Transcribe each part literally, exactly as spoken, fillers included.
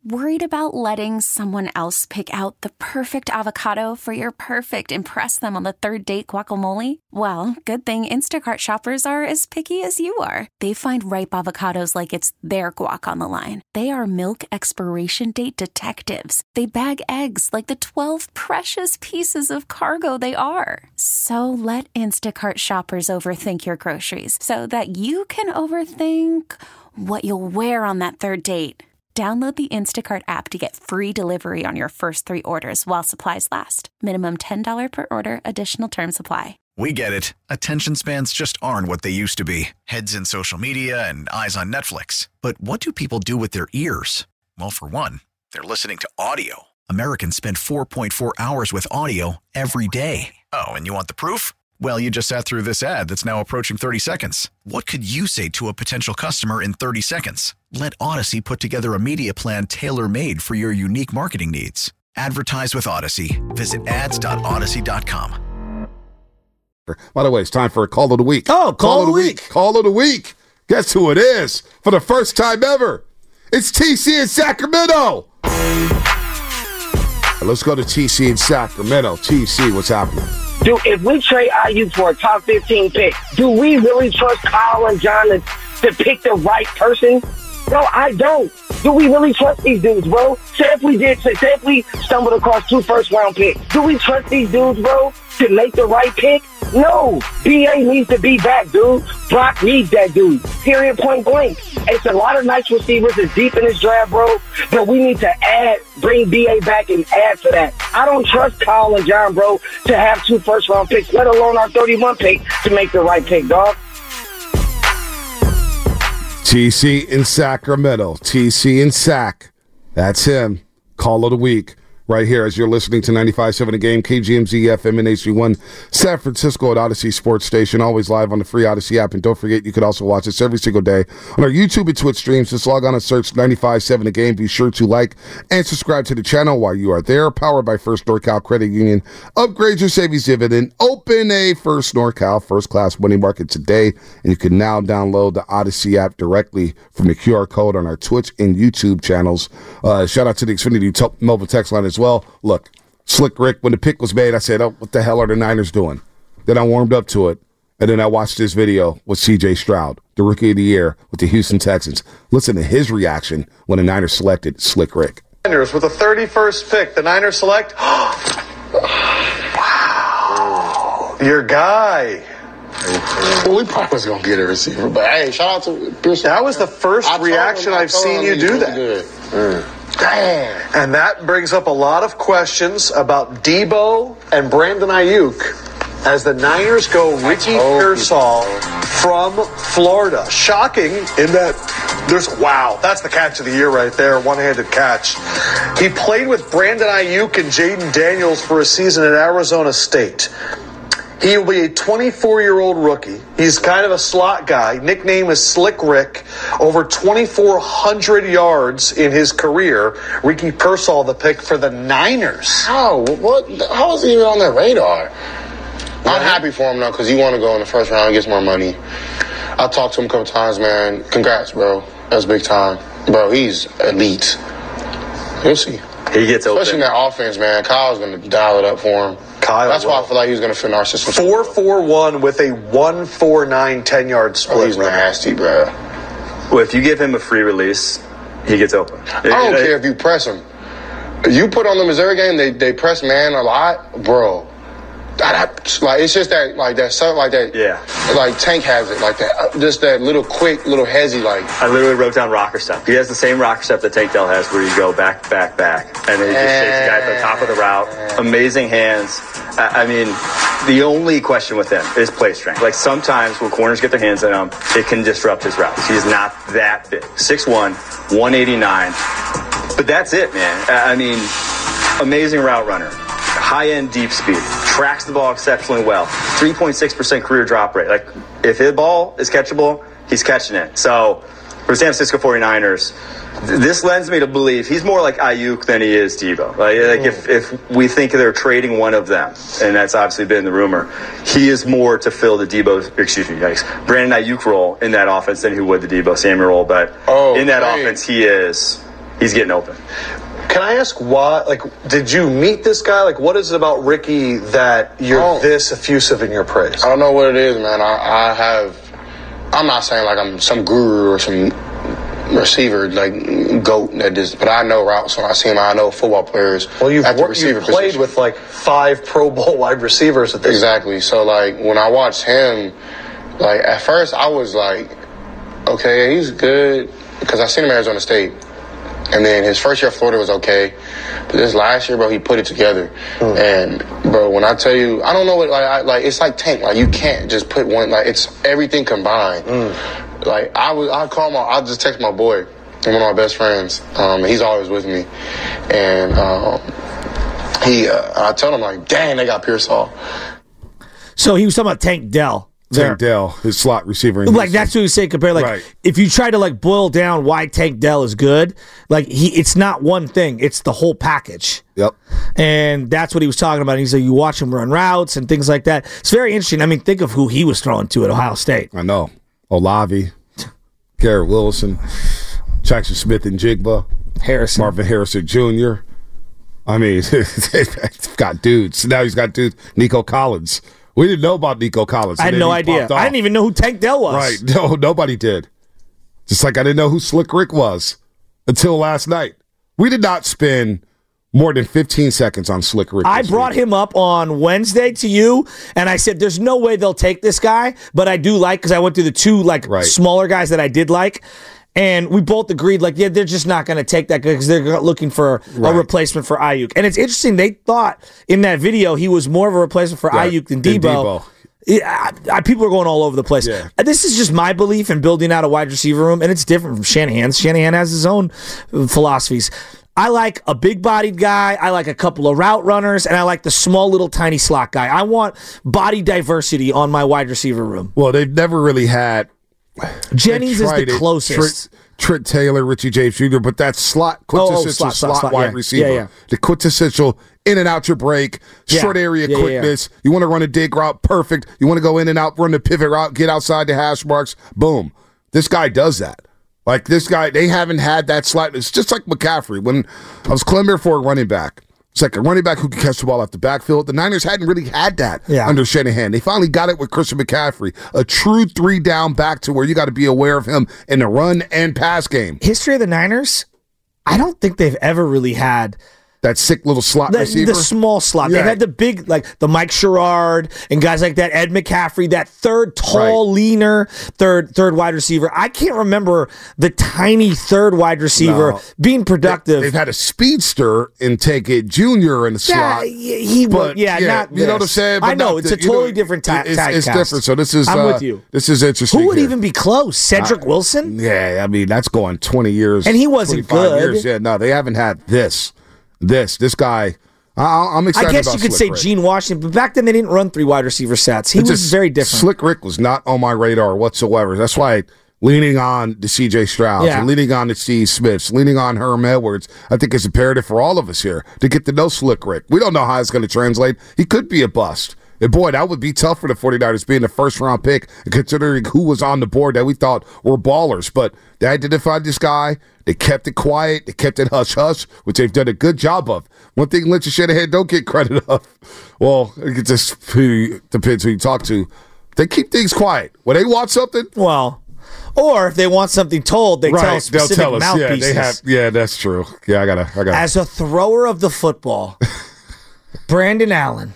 Worried about letting someone else pick out the perfect avocado for your perfect impress them on the third date guacamole? Well, good thing Instacart shoppers are as picky as you are. They find ripe avocados like it's their guac on the line. They are milk expiration date detectives. They bag eggs like the twelve precious pieces of cargo they are. So let Instacart shoppers overthink your groceries so that you can overthink what you'll wear on that third date. Download the Instacart app to get free delivery on your first three orders while supplies last. Minimum ten dollars per order. Additional terms apply. We get it. Attention spans just aren't what they used to be. Heads in social media and eyes on Netflix. But what do people do with their ears? Well, for one, they're listening to audio. Americans spend four point four hours with audio every day. Oh, and you want the proof? Well, you just sat through this ad that's now approaching thirty seconds. What could you say to a potential customer in thirty seconds? Let Odyssey put together a media plan tailor-made for your unique marketing needs. Advertise with Odyssey. Visit ads dot odyssey dot com. By the way, it's time for a call of the week. Oh, call, call of the week. week. Call of the week. Guess who it is? For the first time ever, it's T C in Sacramento. Let's go to T C in Sacramento. T C, what's happening? Dude, if we trade I U for a top fifteen pick, do we really trust Kyle and John to, to pick the right person? Bro, I don't. Do we really trust these dudes, bro? Say if we did, say if we stumbled across two first-round picks, do we trust these dudes, bro, to make the right pick? No. B A needs to be back, dude. Brock needs that dude. Period, point blank. It's a lot of nice receivers. It's deep in this draft, bro. But we need to add, bring B A back and add to that. I don't trust Kyle and John, bro, to have two first-round picks, let alone our thirty-one pick to make the right pick, dog. T C in Sacramento. T C in Sac. That's him. Call of the week. Right here as you're listening to ninety-five point seven The Game, K G M Z F M and H G one, San Francisco at Odyssey Sports Station, always live on the free Odyssey app. And don't forget, you can also watch us every single day on our YouTube and Twitch streams. Just log on and search ninety-five point seven The Game. Be sure to like and subscribe to the channel while you are there. Powered by First NorCal Credit Union. Upgrade your savings dividend. Open a First NorCal First Class Money Market today. And you can now download the Odyssey app directly from the Q R code on our Twitch and YouTube channels. Uh, shout out to the Xfinity t- mobile text line as well. Look, Slick Rick, when the pick was made, I said, oh, what the hell are the Niners doing? Then I warmed up to it, and then I watched this video with C J Stroud, the Rookie of the Year with the Houston Texans. Listen to his reaction when the Niners selected Slick Rick. Niners with the thirty-first pick. The Niners select. Wow. Your guy. Well, we probably was going to get a receiver, but hey, shout out to Pearson. That was the first reaction I've seen you do that. Mm. Damn. And that brings up a lot of questions about Debo and Brandon Ayuk as the Niners go Ricky Pearsall from Florida. Shocking in that there's, wow, that's the catch of the year right there, one-handed catch. He played with Brandon Ayuk and Jaden Daniels for a season at Arizona State. He will be a twenty-four-year-old rookie. He's kind of a slot guy. Nickname is Slick Rick. Over twenty-four hundred yards in his career. Ricky Pearsall, the pick for the Niners. How? What? How is he even on their radar? I'm happy for him, though, because he want to go in the first round and get some more money. I talked to him a couple times, man. Congrats, bro. That's big time. Bro, he's elite. You'll see. He gets open. Especially in that offense, man. Kyle's going to dial it up for him. Kyle That's will. why I feel like he's going to fit in our system. four four one with a one four nine ten-yard split. Oh, he's nasty, bro. Well, if you give him a free release, he gets open. I don't care if you press him. You put on the Missouri game, they they press man a lot, bro. That, like it's just that like that something like that. Yeah. Like Tank has it like that. Just that little quick, little hezzy like. I literally wrote down rocker step. He has the same rocker step that Tank Dell has, where you go back, back, back, and then he just shakes the guy at the top of the route. Amazing hands. I, I mean, the only question with him is play strength. Like sometimes when corners get their hands on him, it can disrupt his routes. He's not that big. six one, one eighty-nine. But that's it, man. I mean, amazing route runner. High-end deep speed, tracks the ball exceptionally well, three point six percent career drop rate. Like, if his ball is catchable, he's catching it. So, for the San Francisco forty-niners, th- this lends me to believe he's more like Ayuk than he is Debo. Like, like if, if we think they're trading one of them, and that's obviously been the rumor, he is more to fill the Debo, excuse me, yikes, Brandon Ayuk role in that offense than he would the Debo Samuel role. But oh, in that hey. offense, he is he's getting open. Can I ask why, like, did you meet this guy? Like, what is it about Ricky that you're this effusive in your praise? I don't know what it is, man. I, I have, I'm not saying like I'm some guru or some receiver, like, GOAT that just, but I know routes when I see him. I know football players. Well, you've, at the worked, you've played position. with, like, five Pro Bowl wide receivers at this Exactly. So, like, when I watched him, like, at first I was like, okay, he's good, because I seen him at Arizona State. And then his first year at Florida was okay. But this last year, bro, he put it together. Mm. And, bro, when I tell you, I don't know what, like, I, like it's like Tank. Like, you can't just put one, like, it's everything combined. Mm. Like, I was, I call my, I just text my boy, one of my best friends. Um, he's always with me. And um, he, uh, I told him, like, dang, they got Pearsall. So he was talking about Tank Dell. Tank Dell, his slot receiver. Like, that's what he was saying compared. Like, right. if you try to, like, boil down why Tank Dell is good, like, he, it's not one thing. It's the whole package. Yep. And that's what he was talking about. He's like, you watch him run routes and things like that. It's very interesting. I mean, think of who he was throwing to at Ohio State. I know. Olave, Garrett Wilson, Jackson Smith and Jigba, Harrison. Marvin Harrison Junior I mean, he's got dudes. Now he's got dudes. Nico Collins. We didn't know about Nico Collins. I had no idea. I didn't even know who Tank Dell was. Right. No, nobody did. Just like I didn't know who Slick Rick was until last night. We did not spend more than fifteen seconds on Slick Rick. I brought week. him up on Wednesday to you, and I said, there's no way they'll take this guy, but I do like, because I went through the two like right. smaller guys that I did like. And we both agreed, like, yeah, they're just not going to take that guy because they're looking for right. a replacement for Ayuk. And it's interesting, they thought in that video he was more of a replacement for yeah, Ayuk than Debo. Debo. Yeah, I, I, people are going all over the place. Yeah. This is just my belief in building out a wide receiver room, and it's different from Shanahan's. Shanahan has his own philosophies. I like a big-bodied guy. I like a couple of route runners, and I like the small, little, tiny slot guy. I want body diversity on my wide receiver room. Well, they've never really had... Jennings is the it. closest. Trent, Trent Taylor, Richie James Junior, but that's slot, quintessential oh, oh, slot, slot, slot wide yeah. receiver. Yeah, yeah. The quintessential in and out your break, yeah. short area yeah, quickness. Yeah, yeah. You want to run a dig route, perfect. You want to go in and out, run the pivot route, get outside the hash marks, boom. This guy does that. Like this guy, they haven't had that slot. It's just like McCaffrey. When I was clamoring for a running back, it's like a running back who can catch the ball off the backfield. The Niners hadn't really had that yeah. under Shanahan. They finally got it with Christian McCaffrey, a true three-down back to where you got to be aware of him in the run and pass game. History of the Niners, I don't think they've ever really had that sick little slot the, receiver. The small slot. Yeah. They've had the big, like the Mike Sherrard and guys like that, Ed McCaffrey, that third tall, right. leaner third third wide receiver. I can't remember the tiny third wide receiver no. being productive. They, they've had a speedster in Tankett Junior in the slot. Yeah, he but, yeah, yeah, not you this. know what I'm saying? But I know, it's the, a totally know, different type. It's, it's different. So this is I'm uh, with you. This is interesting. Who would here. even be close? Cedric uh, Wilson? Yeah, I mean that's going twenty years. And he wasn't good. Years. Yeah, no, they haven't had this. This this guy, I, I'm excited. I guess about you could Slick say Rick. Gene Washington, but back then they didn't run three wide receiver sets. He it's was just, very different. Slick Rick was not on my radar whatsoever. That's why leaning on the C J Strouds, yeah. and leaning on the Steve Smiths, leaning on Herm Edwards, I think it's imperative for all of us here to get to know Slick Rick. We don't know how it's going to translate. He could be a bust. And boy, that would be tough for the 49ers being the first round pick, considering who was on the board that we thought were ballers. But they identified this guy. They kept it quiet. They kept it hush-hush, which they've done a good job of. One thing Lynch and Shanahan don't get credit of, well, it just depends who you talk to. They keep things quiet. When they want something, well, or if they want something told, they right, tell specific they'll tell us. mouthpieces. Yeah, they have, yeah, that's true. Yeah, I gotta, I gotta. As a thrower of the football, Brandon Allen.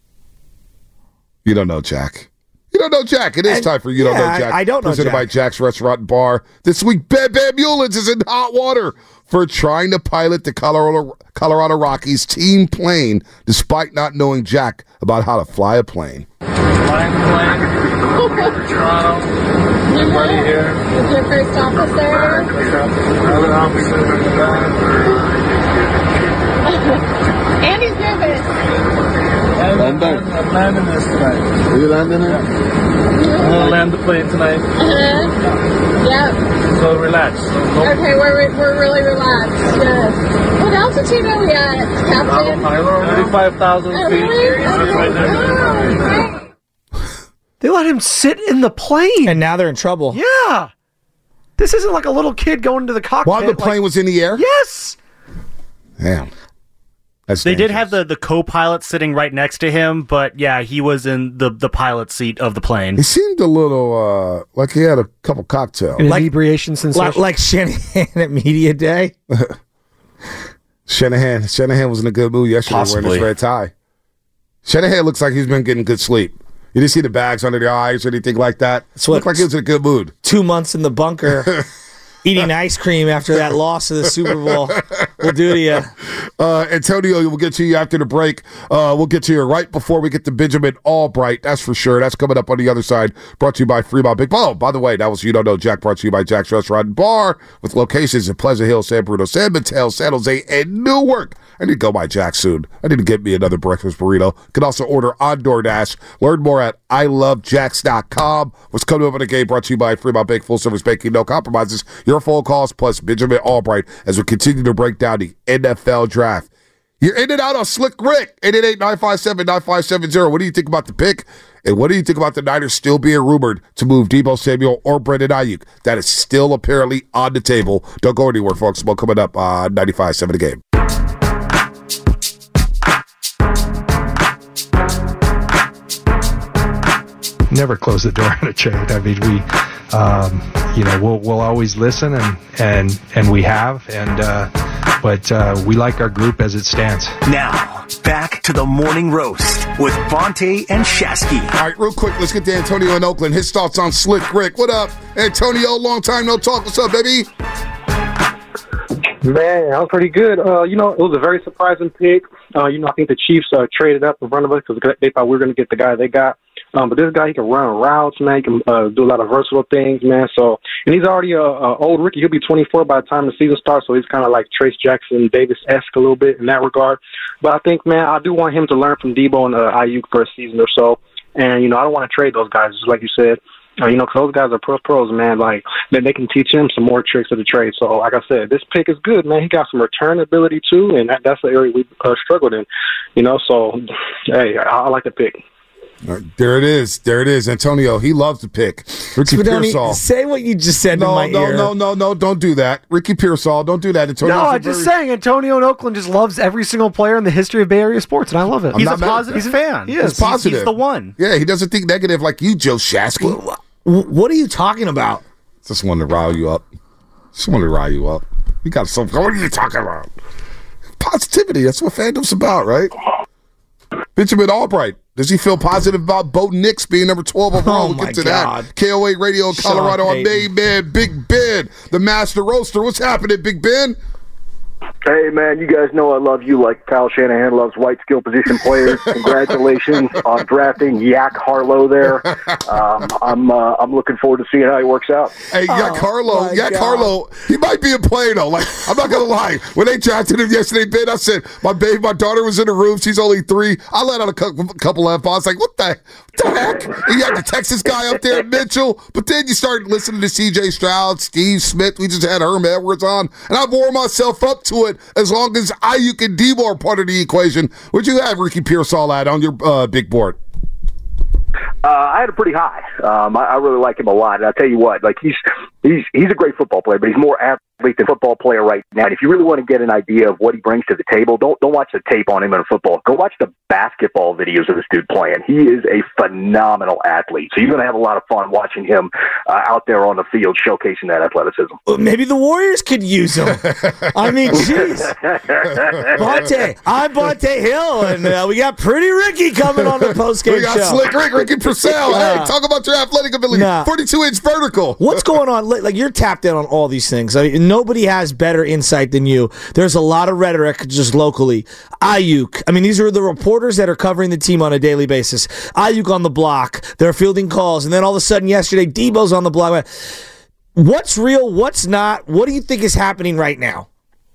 You don't know Jack. You don't know Jack. It is and, time for You yeah, Don't Know Jack. I, I don't know Presented Jack. by Jack's Restaurant and Bar. This week, Bam Bam Mullins is in hot water for trying to pilot the Colorado, Colorado Rockies team plane despite not knowing Jack about how to fly a plane. Flying the plane. Toronto. Everybody here. Is your first officer? Another officer in the back. Andy's nervous. I'm, I'm landing this tonight. Are you landing it? Yeah. I'm going to land the plane tonight. Uh-huh. Yep. So relax. Nope. Okay, we're, we're really relaxed. Yes. What altitude are we at, Captain? thirty-five thousand oh, feet. Really? Right Oh, great. They let him sit in the plane. And now they're in trouble. Yeah. This isn't like a little kid going to the cockpit. While the plane like, was in the air? Yes. Damn. That's they dangerous. did have the, the co-pilot sitting right next to him, but yeah, he was in the, the pilot seat of the plane. He seemed a little uh, like he had a couple cocktails. An Like- inebriation sensation. Like, like Shanahan at Media Day. Shanahan. Shanahan was in a good mood yesterday wearing Possibly. his red tie. Shanahan looks like he's been getting good sleep. You didn't see the bags under the eyes or anything like that. That's what- Looked like he was in a good mood. Two months in the bunker, eating ice cream after that loss of the Super Bowl. We'll do to you. Uh, Antonio, we'll get to you after the break. Uh, we'll get to you right before we get to Benjamin Albright. That's for sure. That's coming up on the other side. Brought to you by Fremont Big. Oh, by the way, that was You Don't Know Jack. Brought to you by Jack's Restaurant and Bar with locations in Pleasant Hill, San Bruno, San Mateo, San Jose, and Newark. I need to go by Jack soon. I need to get me another breakfast burrito. You can also order on DoorDash. Learn more at I love jacks dot com. What's coming up in the game brought to you by Fremont Bank, full service banking, no compromises. Your phone calls plus Benjamin Albright as we continue to break down the N F L draft. You're in and out on Slick Rick, eight eight eight, nine five seven, nine five seven zero. What do you think about the pick? And what do you think about the Niners still being rumored to move Deebo Samuel or Brandon Ayuk? That is still apparently on the table. Don't go anywhere, folks. More coming up on ninety-five point seven The Game. Never close the door on a trade. I mean, we, um, you know, we'll we'll always listen, and and and we have, and uh, but uh, we like our group as it stands. Now back to the morning roast with Vontae and Shasky. All right, real quick, let's get to Antonio in Oakland. His thoughts on Slick Rick. What up, Antonio? Long time no talk. What's up, baby? Man, that was pretty good. Uh, you know, it was a very surprising pick. Uh, you know, I think the Chiefs uh, traded up in front of us because they thought we were going to get the guy they got. Um, but this guy, he can run routes, man. He can uh, do a lot of versatile things, man. So, and he's already a, a old rookie. He'll be twenty-four by the time the season starts. So he's kind of like Trace Jackson Davis-esque a little bit in that regard. But I think, man, I do want him to learn from Deebo and uh, Ayuk for a season or so. And you know, I don't want to trade those guys, just like you said. Uh, you know, because those guys are pro pros, man. Like, then they can teach him some more tricks of the trade. So, like I said, this pick is good, man. He got some return ability too, and that, that's the area we uh, struggled in. You know, so hey, I, I like the pick. All right, there it is. There it is. Antonio, he loves to pick. Ricky Spadoni, Pearsall. say what you just said no, in my no, ear. No, no, no, don't do that. Ricky Pearsall, don't do that. Antonio, no, I'm just saying, Antonio in Oakland just loves every single player in the history of Bay Area sports, and I love it. I'm He's not a mad at positive that. fan. He is. He's positive. He's the one. Yeah, he doesn't think negative like you, Joe Shasky. What are you talking about? Just wanted to rile you up. Just wanted to rile you up. You got some. What are you talking about? Positivity. That's what fandom's about, right? Benjamin Albright. Does he feel positive about Bo Nix being number twelve overall? Oh, We'll my get to God. that. K O eight Radio in Sean Colorado. Our Payton. main man, Big Ben, the master roaster. What's happening, Big Ben? Hey, man, you guys know I love you like Kyle Shanahan loves white skill position players. Congratulations on drafting Yak Harlow there. Um, I'm uh, I'm looking forward to seeing how he works out. Hey, Yak Harlow, Yak Harlow, he might be a player though. Like, I'm not gonna lie. When they drafted him yesterday, Ben, I said my baby, my daughter was in the room. She's only three. I let out a couple, couple of F-bombs. Like, what the, what the heck? And you had the Texas guy up there, Mitchell. But then you start listening to C J Stroud, Steve Smith. We just had Herm Edwards on, and I wore myself up to it. As long as Ayuk and Deebo are part of the equation, would you have Ricky Pearsall at on your uh, big board? Uh, I had it pretty high. Um, I, I really like him a lot. And I'll tell you what, like he's he's he's a great football player, but he's more athlete than football player right now. And if you really want to get an idea of what he brings to the table, don't don't watch the tape on him in football. Go watch the basketball videos of this dude playing. He is a phenomenal athlete. So you're going to have a lot of fun watching him uh, out there on the field showcasing that athleticism. Well, maybe the Warriors could use him. I mean, jeez. Bonte, I'm Bonte Hill, and uh, we got Pretty Ricky coming on the postgame show. We got Slick Rick, Ricky Purcell. Nah. Hey, talk about your athletic ability. Nah. forty-two inch vertical. What's going on? Like, you're tapped in on all these things. I mean, nobody has better insight than you. There's a lot of rhetoric just locally. Ayuk. I mean, these are the reporters that are covering the team on a daily basis. Ayuk on the block. They're fielding calls. And then all of a sudden yesterday, Deebo's on the block. What's real? What's not? What do you think is happening right now?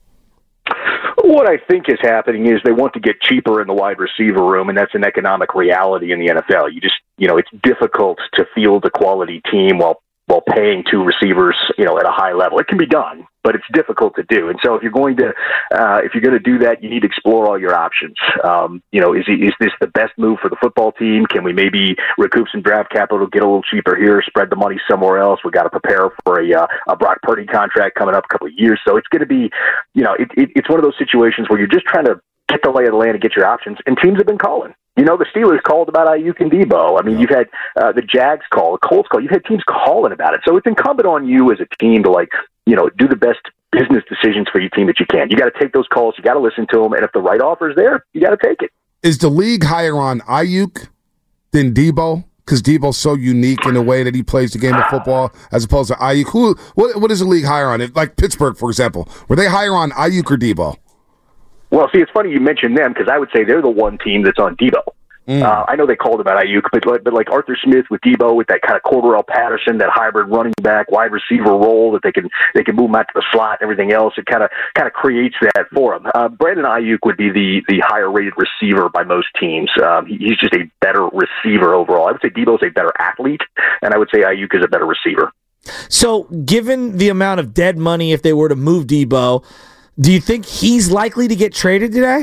What I think is happening is they want to get cheaper in the wide receiver room, and that's an economic reality in the N F L. You just, you know, it's difficult to field a quality team while while paying two receivers, you know, at a high level. It can be done, but it's difficult to do. And so if you're going to, uh, if you're going to do that, you need to explore all your options. Um, you know, is is this the best move for the football team? Can we maybe recoup some draft capital, get a little cheaper here, spread the money somewhere else? We got to prepare for a, uh, a Brock Purdy contract coming up a couple of years. So it's going to be, you know, it, it, it's one of those situations where you're just trying to get the lay of the land and get your options. And teams have been calling. You know, the Steelers called about Ayuk and Debo. I mean, you've had uh, the Jags call, the Colts call. You've had teams calling about it. So it's incumbent on you as a team to, like, you know, do the best business decisions for your team that you can. You got to take those calls. You got to listen to them. And if the right offer is there, you got to take it. Is the league higher on Ayuk than Debo? Because Debo's so unique in the way that he plays the game of football as opposed to Ayuk. Who? What, what is the league higher on? Like Pittsburgh, for example. Were they higher on Ayuk or Debo? Well, see, it's funny you mentioned them because I would say they're the one team that's on Debo. Mm. Uh, I know they called about Ayuk, but, but like Arthur Smith with Debo, with that kind of Cordarrelle Patterson, that hybrid running back, wide receiver role that they can they can move him out to the slot and everything else, it kind of kind of creates that for him. Uh, Brandon Ayuk would be the the higher rated receiver by most teams. Um, he, he's just a better receiver overall. I would say Debo's a better athlete, and I would say Ayuk is a better receiver. So, given the amount of dead money, if they were to move Debo, do you think he's likely to get traded today?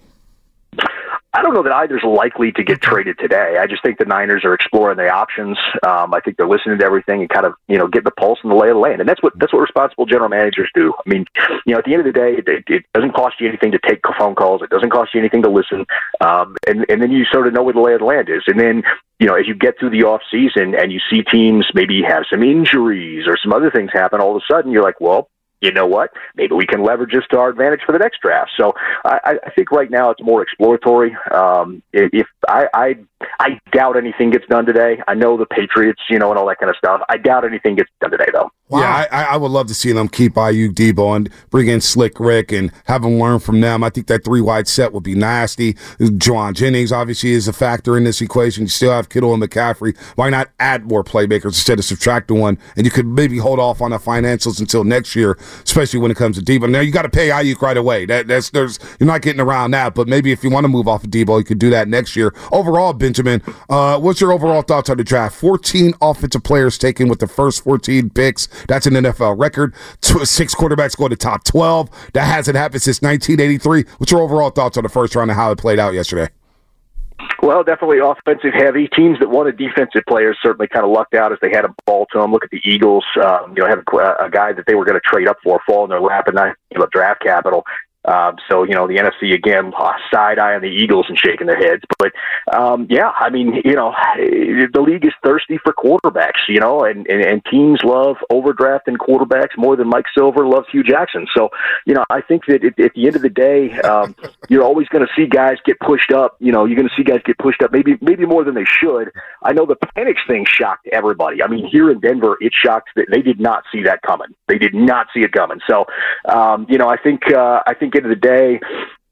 I don't know that either's likely to get traded today. I just think the Niners are exploring the options. Um, I think they're listening to everything and kind of, you know, getting the pulse and the lay of the land. And that's what that's what responsible general managers do. I mean, you know, at the end of the day, it, it doesn't cost you anything to take phone calls. It doesn't cost you anything to listen. Um, and, and then you sort of know where the lay of the land is. And then, you know, as you get through the off season and you see teams maybe have some injuries or some other things happen, all of a sudden you're like, well, you know what? Maybe we can leverage this to our advantage for the next draft. So I, I think right now it's more exploratory. Um, if I, I, I doubt anything gets done today. I know the Patriots, you know, and all that kind of stuff. I doubt anything gets done today, though. Wow. Yeah, I, I would love to see them keep Ayuk, Debo, and bring in Slick Rick and have them learn from them. I think that three-wide set would be nasty. Juwan Jennings, obviously, is a factor in this equation. You still have Kittle and McCaffrey. Why not add more playmakers instead of subtracting one? And you could maybe hold off on the financials until next year, especially when it comes to Debo. Now, you got to pay Ayuk right away. That, that's there's You're not getting around that, but maybe if you want to move off of Debo, you could do that next year. Overall, Benjamin, uh, what's your overall thoughts on the draft? fourteen offensive players taken with the first fourteen picks. That's an N F L record. Six quarterbacks go to top twelve. That hasn't happened since nineteen eighty-three. What's your overall thoughts on the first round and how it played out yesterday? Well, definitely offensive heavy. Teams that wanted defensive players certainly kind of lucked out as they had a ball to them. Look at the Eagles. Um, you know, have a, a guy that they were going to trade up for fall in their lap and not you know, draft capital. Um, so, you know, the N F C, again, uh, side-eye on the Eagles and shaking their heads. But, um, yeah, I mean, you know, the league is thirsty for quarterbacks, you know, and, and, and teams love overdrafting quarterbacks more than Mike Silver loves Hugh Jackson. So, you know, I think that at, at the end of the day, um, you're always going to see guys get pushed up. You know, you're going to see guys get pushed up, maybe maybe more than they should. I know the Penix thing shocked everybody. I mean, here in Denver, it shocked that they did not see that coming. They did not see it coming. So, um, you know, I think uh, I think end of the day,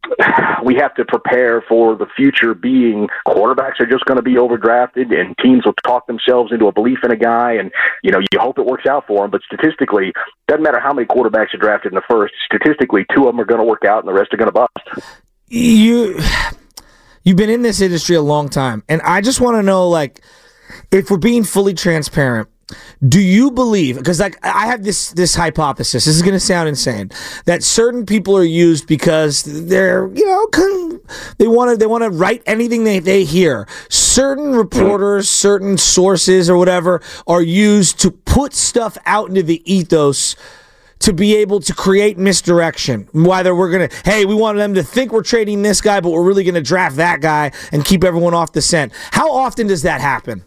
we have to prepare for the future being quarterbacks are just going to be overdrafted and teams will talk themselves into a belief in a guy and, you know, you hope it works out for them. But statistically, doesn't matter how many quarterbacks are drafted in the first, statistically, two of them are going to work out and the rest are going to bust. You, you've been in this industry a long time, and I just want to know, like, if we're being fully transparent, do you believe, because like I have this this hypothesis, this is going to sound insane, that certain people are used because they're, you know, they want to they want to write anything they, they hear. Certain reporters, certain sources or whatever are used to put stuff out into the ethos to be able to create misdirection. Whether we're going to, hey, we want them to think we're trading this guy, but we're really going to draft that guy and keep everyone off the scent. How often does that happen?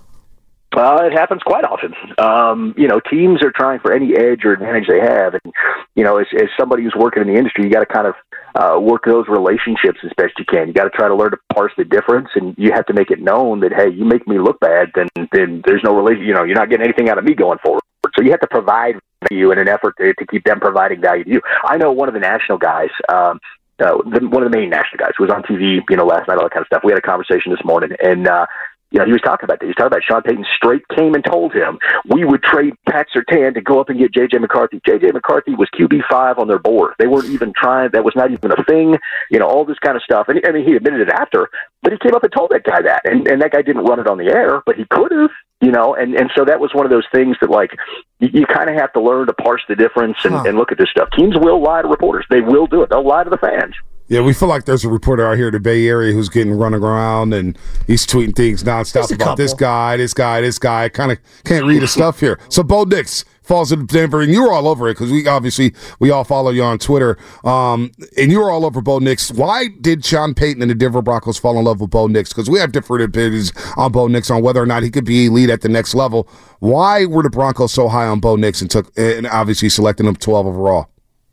Uh, it happens quite often. Um, you know, teams are trying for any edge or advantage they have. And, you know, as, as somebody who's working in the industry, you got to kind of uh, work those relationships as best you can. You got to try to learn to parse the difference, and you have to make it known that, hey, you make me look bad, then then there's no relation. You know, you're not getting anything out of me going forward. So you have to provide value in an effort to, to keep them providing value to you. I know one of the national guys, um, uh, the, one of the main national guys who was on T V, you know, last night, all that kind of stuff. We had a conversation this morning, and uh, You know, he was talking about that. He was talking about Sean Payton straight came and told him we would trade Pat Surtain to go up and get J J McCarthy. J J McCarthy was Q B five on their board. They weren't even trying. That was not even a thing. You know, all this kind of stuff. And I mean, he admitted it after, but he came up and told that guy that. And, and that guy didn't run it on the air, but he could have. You know, and, and so that was one of those things that, like, you, you kind of have to learn to parse the difference and, huh. and look at this stuff. Teams will lie to reporters. They will do it. They'll lie to the fans. Yeah, we feel like there's a reporter out here in the Bay Area who's getting running around and he's tweeting things nonstop about this guy, this guy, this guy. Kind of can't read his stuff here. So Bo Nix falls into Denver, and you were all over it because we obviously we all follow you on Twitter. Um, and you were all over Bo Nix. Why did Sean Payton and the Denver Broncos fall in love with Bo Nix? Because we have different opinions on Bo Nix on whether or not he could be elite at the next level. Why were the Broncos so high on Bo Nix and took and obviously selecting him twelve overall?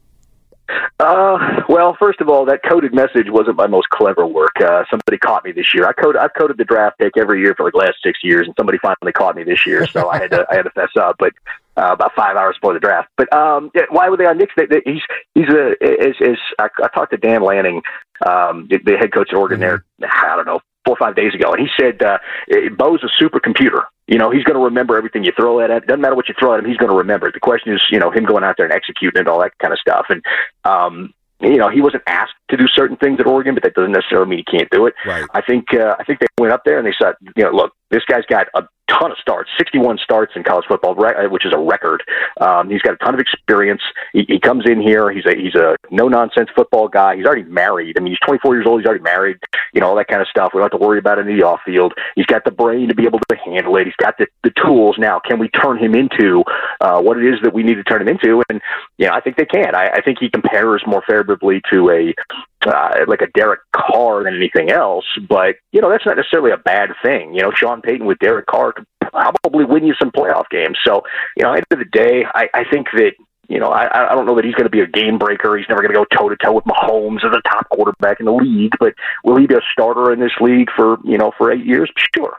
Uh, well, first of all, that coded message wasn't my most clever work. Uh, somebody caught me this year. I code, I've coded the draft pick every year for like the last six years, and somebody finally caught me this year, so I had to, I had to fess up. But uh, about five hours before the draft. But um, yeah, why were they on Nix? They, they, he's he's a as, as I, I talked to Dan Lanning, um, the, the head coach at Oregon. There, I don't know, four or five days ago, and he said uh, Bo's a supercomputer. You know, he's going to remember everything you throw at him. It doesn't matter what you throw at him, he's going to remember it. The question is, you know, him going out there and executing and all that kind of stuff. And, um, you know, he wasn't asked to do certain things at Oregon, but that doesn't necessarily mean he can't do it. Right. I think uh, I think they went up there and they said, you know, look, this guy's got a ton of starts, sixty-one starts in college football, which is a record. Um, he's got a ton of experience. He, he comes in here. He's a he's a no nonsense football guy. He's already married. I mean, he's twenty-four years old. He's already married. You know, all that kind of stuff. We don't have to worry about it in the off field. He's got the brain to be able to handle it. He's got the, the tools. Now, can we turn him into uh, what it is that we need to turn him into? And you know, I think they can. I, I think he compares more favorably to a uh, like a Derek Carr than anything else. But you know, that's not necessarily a bad thing. You know, Sean Payton with Derek Carr could probably win you some playoff games. So, you know, at the end of the day, I, I think that, you know, I, I don't know that he's going to be a game breaker. He's never going to go toe-to-toe with Mahomes as a top quarterback in the league. But will he be a starter in this league for, you know, for eight years? Sure.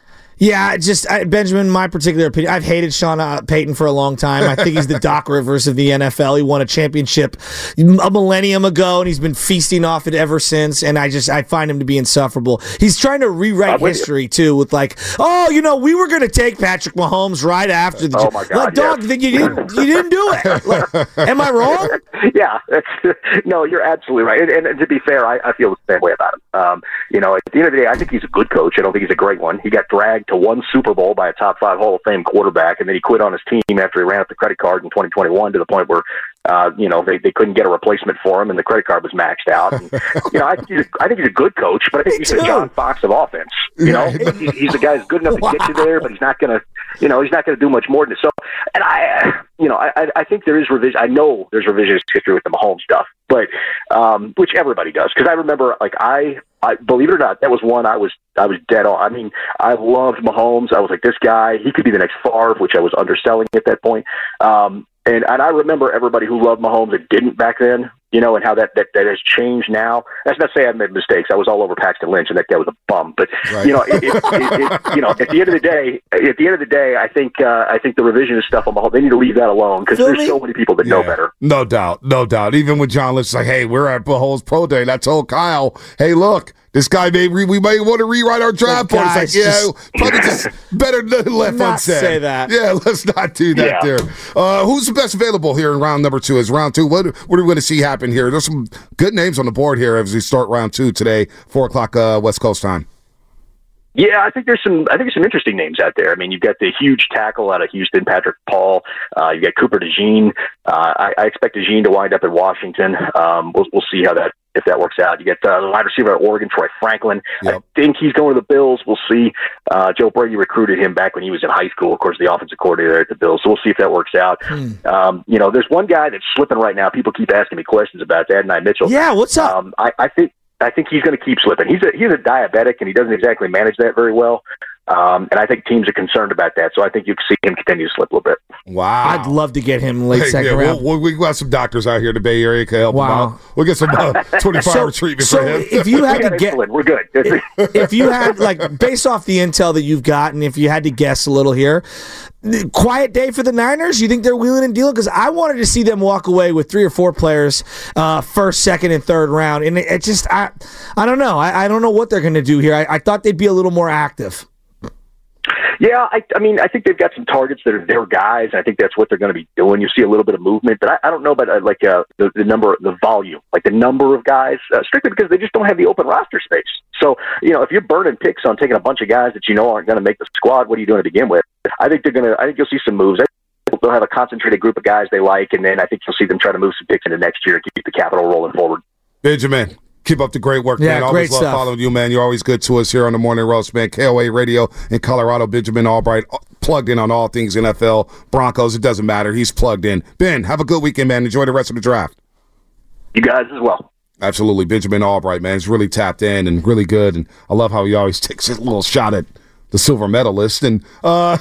Yeah, just I, Benjamin, my particular opinion, I've hated Sean uh, Payton for a long time. I think he's the Doc Rivers of the N F L. He won a championship a millennium ago, and he's been feasting off it ever since, and I just I find him to be insufferable. He's trying to rewrite history, you. too, with like, oh, you know, we were going to take Patrick Mahomes right after the... Oh, my God, like, dog, yes. think you didn't, you didn't do it. Like, am I wrong? Yeah. No, you're absolutely right. And, and, and to be fair, I, I feel the same way about him. Um, you know, at the end of the day, I think he's a good coach. I don't think he's a great one. He got dragged to one Super Bowl by a top five Hall of Fame quarterback, and then he quit on his team after he ran up the credit card in twenty twenty-one to the point where, uh, you know, they, they couldn't get a replacement for him, and the credit card was maxed out. And, you know, I think, he's a, I think he's a good coach, but I think he's a John Fox of offense. You know, he, he's a guy who's good enough to wow. get you there, but he's not going to, you know, he's not going to do much more than it. So, and I, you know, I, I think there is revision. I know there's revisionist history with the Mahomes stuff, but um, which everybody does, because I remember, like, I. I, believe it or not, that was one I was I was dead on. I mean, I loved Mahomes. I was like, this guy, he could be the next Favre, which I was underselling at that point. Um, and, and I remember everybody who loved Mahomes and didn't back then, you know, and how that, that, that has changed now. That's not to say I made mistakes. I was all over Paxton Lynch, and that guy was a bum. But right. you know, it, it, it, it, you know, at the end of the day, at the end of the day, I think uh, I think the revisionist stuff on Mahomes, they need to leave that alone, because there's me? so many people that yeah. know better. No doubt, no doubt. Even with John Lynch, like, hey, we're at Mahomes Pro Day, and I told Kyle, hey, look. This guy may re- we may want to rewrite our draft board. It's like, yeah, just, probably just better than left not unsaid. Say that. Yeah, let's not do that yeah. there. Uh, who's the best available here in round number two? Is round two? What what are we going to see happen here? There's some good names on the board here as we start round two today, four o'clock uh, West Coast time. Yeah, I think there's some. I think there's some interesting names out there. I mean, you've got the huge tackle out of Houston, Patrick Paul. Uh, you got Cooper DeJean. Uh, I, I expect DeJean to wind up in Washington. Um, we'll we'll see how that if that works out. You get uh, the wide receiver at Oregon, Troy Franklin. Yep. I think he's going to the Bills. We'll see. Uh, Joe Brady recruited him back when he was in high school. Of course, the offensive coordinator at the Bills. So we'll see if that works out. Hmm. Um, you know, there's one guy that's slipping right now. People keep asking me questions about that, Adonai Mitchell. Yeah, what's up? Um, I, I think. I think he's going to keep slipping. He's a he's a diabetic, and he doesn't exactly manage that very well. Um, and I think teams are concerned about that. So I think you can see him continue to slip a little bit. Wow. I'd love to get him late hey, second yeah, round. We'll, we got some doctors out here in the Bay Area can help wow. him out. We'll get some uh, twenty-four hour so, treatment so for him. If you had to get, we're good. if, if you had, like, based off the intel that you've gotten, if you had to guess a little here, quiet day for the Niners? You think they're wheeling and dealing? Because I wanted to see them walk away with three or four players, uh, first, second, and third round, and it, it just I, I don't know. I, I don't know what they're going to do here. I, I thought they'd be a little more active. Yeah, I, I mean, I think they've got some targets that are their guys. And I think that's what they're going to be doing. You see a little bit of movement, but I, I don't know about uh, like uh, the, the number, the volume, like the number of guys, uh, strictly because they just don't have the open roster space. So, you know, if you're burning picks on taking a bunch of guys that you know aren't going to make the squad, what are you doing to begin with? I think they're going to. I think you'll see some moves. I think they'll have a concentrated group of guys they like, and then I think you'll see them try to move some picks into next year to keep the capital rolling forward. Benjamin, keep up the great work, Yeah, man. great Always love stuff. following you, man. You're always good to us here on the Morning Roast, man. K O A Radio in Colorado. Benjamin Albright, plugged in on all things N F L, Broncos. It doesn't matter. He's plugged in. Ben, have a good weekend, man. Enjoy the rest of the draft. You guys as well. Absolutely. Benjamin Albright, man. He's really tapped in and really good. And I love how he always takes a little shot at the silver medalist. And uh,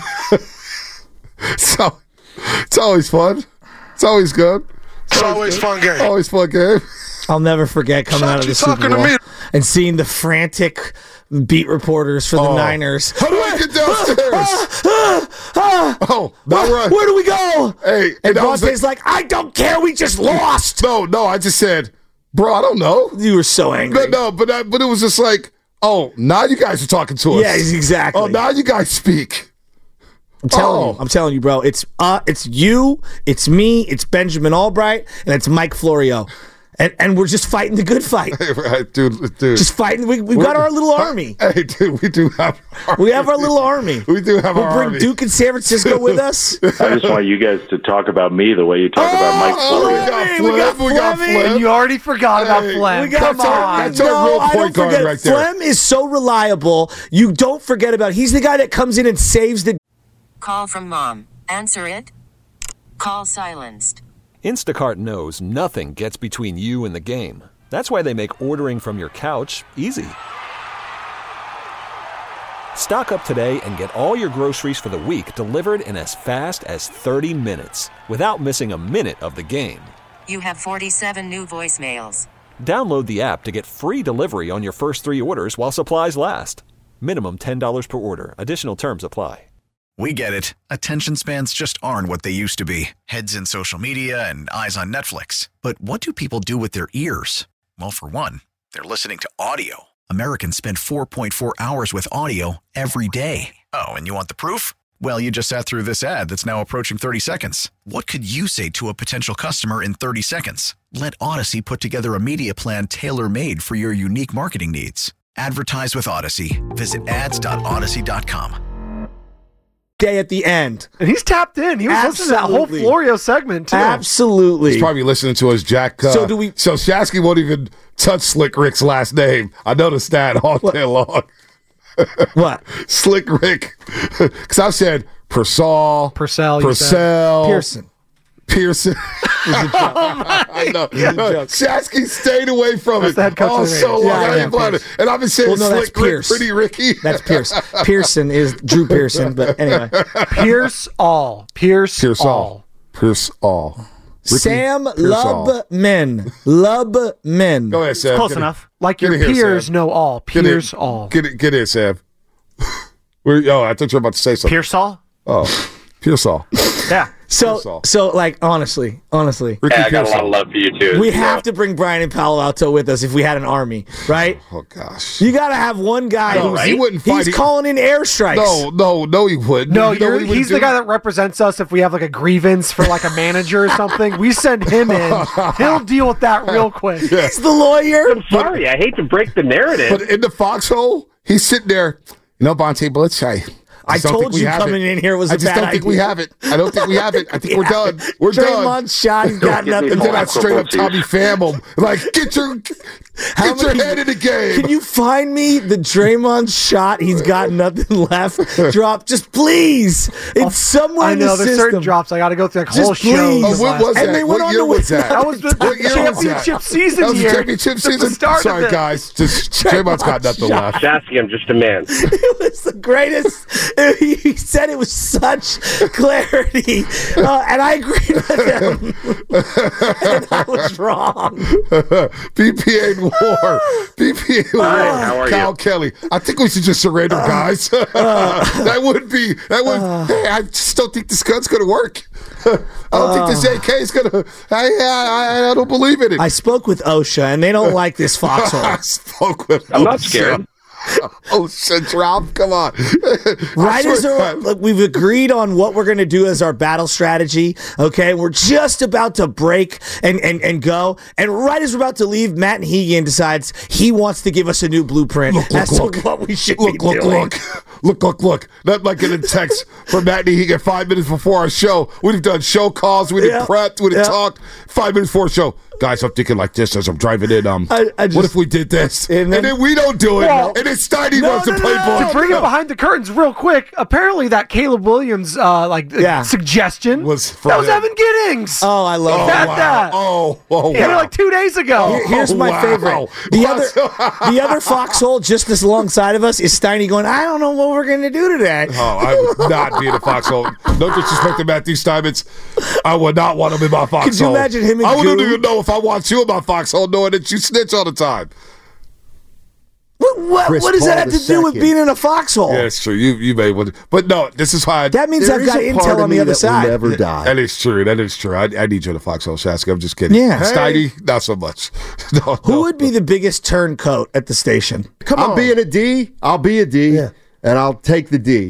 so it's always fun. It's always good. It's, It's always fun game. Always fun game. I'll never forget coming Fuck out of you the Super talking to Bowl me? and seeing the frantic beat reporters for the Oh. Niners. How do I get downstairs? Oh, not right. Where do we go? Hey, And I was Vontae's like, I don't care. We just lost. No, no, I just said, bro, I don't know. You were so angry. No, no, but I, but it was just like, oh, now you guys are talking to us. Yeah, exactly. Oh, now you guys speak. I'm telling Oh. you, I'm telling you, bro. It's uh, it's you, it's me, it's Benjamin Albright, and it's Mike Florio, and and we're just fighting the good fight. Right, dude, dude. Just fighting. We, we've got our little army. Hey, dude, we do have. Our We have our little army. We do have We'll our bring army. Duke and San Francisco with us. I just want you guys to talk about me the way you talk about Mike Oh, we Florio. got Fleming, we got Flem. We got Fleming. Flem. And you already forgot about Hey, Flem. We got Come That's our- on. that's our no, real I don't point guard forget. right there. Flem is so reliable. You don't forget about. He's the guy that comes in and saves the. Call from mom. Answer it. Call silenced. Instacart knows nothing gets between you and the game. That's why they make ordering from your couch easy. Stock up today and get all your groceries for the week delivered in as fast as thirty minutes without missing a minute of the game. You have forty-seven new voicemails. Download the app to get free delivery on your first three orders while supplies last. Minimum ten dollars per order. Additional terms apply. We get it. Attention spans just aren't what they used to be. Heads in social media and eyes on Netflix. But what do people do with their ears? Well, for one, they're listening to audio. Americans spend four point four hours with audio every day. Oh, and you want the proof? Well, you just sat through this ad that's now approaching thirty seconds. What could you say to a potential customer in thirty seconds? Let Odyssey put together a media plan tailor-made for your unique marketing needs. Advertise with Odyssey. Visit ads dot odyssey dot com. Day at the end. And he's tapped in. He was listening to that whole Absolutely. Florio segment, too. Absolutely. He's probably listening to us, Jack. Uh, So do we- So Shasky won't even touch Slick Rick's last name. I noticed that all day long. What? Slick Rick. Because I said Purcell. Purcell. you said. Purcell. Pearson. Pearson. I know. No, Shasky stayed away from That's it the head coach all of the so Raiders. long. Yeah, I yeah, ain't blind Pierce. it. And I've been saying Well, no, that's Slick Rick, Pierce. Pretty Ricky. That's Pierce. Pearson is Drew Pearson, but anyway. Pierce all. Pierce, Pierce all. all. Pierce all. Ricky Sam Pearsall. Lubman. Lubman. Go ahead, Sam. Close Get it- enough. Like Get your in here, peers Sam. know all. Get Pierce it, all. Get it, get in, Sam. We're, oh, I thought you were about to say something. Pearsall? Oh, Pearsall. Yeah. So, Pearsall. so like honestly, honestly, Ricky Yeah, I got a lot Pearsall. of love for you too. we have to bring Brian and Palo Alto with us if we had an army, right? Oh gosh. You got to have one guy No, who's he wouldn't fight. he's He- calling in airstrikes. No, no, no, he wouldn't. No, You know you're, what he would he's do? the guy that represents us if we have like a grievance for like a manager or something. We send him in. He'll deal with that real quick. He's the lawyer. I'm sorry. I hate to break the narrative. But in the foxhole, he's sitting there. You know, Vontae Blitz, I, I just don't told think we you have coming it. in here was I a just bad don't think we idea. have it. I don't think we have it. I think we're done. We're done. Draymond shot. He's got Don't nothing. give me And then I Michael straight up Bussey. Tommy Pham him. Like, get your, How get your many- head in the game. Can you find me the Draymond shot? He's got nothing left. Drop, just please. It's somewhere I in know the there's system. certain drops I got to go through like Just whole please. shows. Oh, when was And that? they went What on year to was win. that? That was the, What year was that? championship season That was the year. championship That's the season. start Sorry, of it. guys. Just Draymond's got nothing left. Shasky, I'm just a man. It was the greatest. He he said it with such clarity, uh, and I agreed with him. And I was wrong. B P A War. B P A War. Hi, how are Kyle you? Kelly. I think we should just surrender, guys. that would be. That would. hey, I just don't think this gun's going to work. I don't think this A K is going to. I, I I don't believe in it. I spoke with OSHA, and they don't like this foxhole. I spoke with. I'm not Osha. scared. Oh, shit, Ralph, come on. Right as a, look, we've agreed on what we're going to do as our battle strategy, okay? We're just about to break and, and, and go, and right as we're about to leave, Matt and Hegan decides he wants to give us a new blueprint Look, look, as look. to what we should Look, be look, doing. look. Look, look, look. That might get a text from Matt and Hegan five minutes before our show. We'd have done show calls, we'd have Yeah. prepped, we'd have Yeah. talked. Five minutes before show. Guys, I'm thinking like this as I'm driving in. Um, I- I just- what if we did this? And And then- then, we don't do it. Well, and then Steiny no, wants no, to no, play no, ball. To bring it behind the curtains real quick, apparently that Caleb Williams uh, like uh, Yeah. suggestion Was that was from- Evan Giddings. Oh, I love Oh, that. Had wow. that. Oh, oh, Yeah, wow. like two days ago. Here- Here's Oh, my wow. favorite. The Wow. other, the other foxhole just this alongside of us is Steiny going, I don't know what we're going to do today. Oh, I would not be in a foxhole. No disrespect to Matthew Steinmetz. I would not want him in my foxhole. Could you imagine him and I wouldn't Goo? even know if I want you in my foxhole, knowing that you snitch all the time. What, what, Chris what does that Paul have to do with the being in a foxhole? Yeah, it's true. You you may want, but no. This is how I. That means There I've is got a part intel of on me the other that will side. never die. That is true. That is true. I, I need you in a foxhole, Shasky. I'm just kidding. Yeah. Steiny, not so much. No, Who no. would be the biggest turncoat at the station? Come on. I'm being a D. I'll be a D, Yeah. and I'll take the D.